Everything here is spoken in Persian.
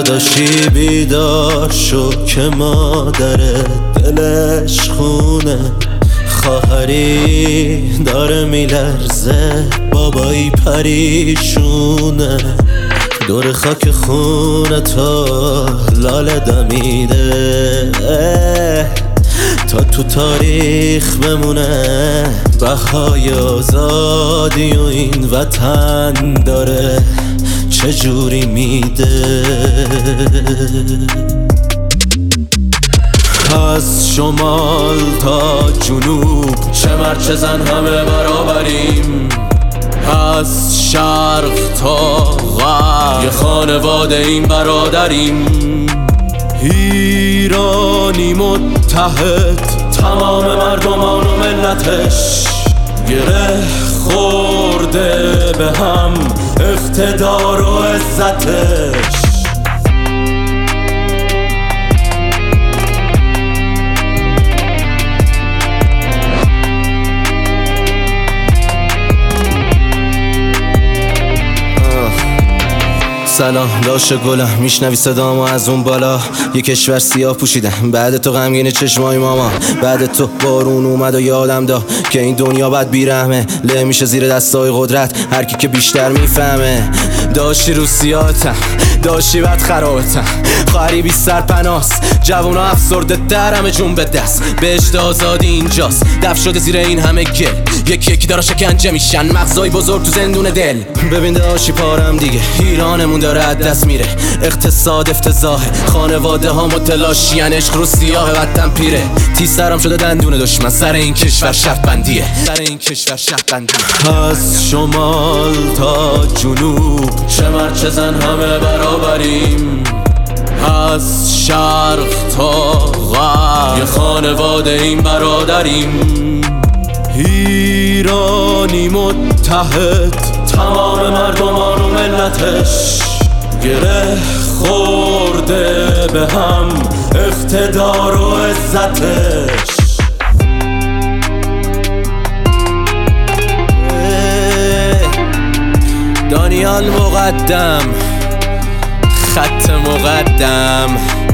داداشی بیدار شد که مادر دلش خونه، خواهری داره میلرزه، بابایی پریشونه، دور خاک خونه تا لاله دمیده، تا تو تاریخ بمونه بهای آزادی و این وطن داره چجوری میده. از شمال تا جنوب چه مرد چه زن همه برابریم، از شرق تا غرب یه خانواده این برادریم، ایرانی متحد تمام مردمان و ملتش، گره خورده به هم اقتدار و عزتش. سلام داش گلم، میشنوی صدامو از اون بالا، یه کشور سیاه پوشیدم بعد تو غمگین چشمای ماما، بعد تو بارون اومد و یادم داد که این دنیا بد بیرحمه، له میشه زیر دستای قدرت هر کی که بیشتر میفهمه. داشتی رو سیاهتم، داشتی بد خرابتم، خواهری بی سرپناست، جوونا افسرده در همه جون به دست، بهشت آزادی اینجاست، دف شده زیر این همه گل، یکی یکی دارا شکنجه میشن، مغزای بزرگ تو زندون دل. ببین داشتی پارم دیگه، ایرانمون داره از دست میره، اقتصاد افتضاحه، خانواده ها متلاشیان، عشق رو سیاه وطن پیره، تیز سرم شده دندون دشمن، سر این کشور شرط بندیه، سر این کشور شرط بندیه. از شمال تا جنوب چه مرد چه زن همه برابریم، از شرق تا غرب یه خانواده این برادریم، ایرانی متحد تمام مردمان و ملتش، گره خورده به هم اقتدار و عزتش. دانیال مقدم، خط مقدم.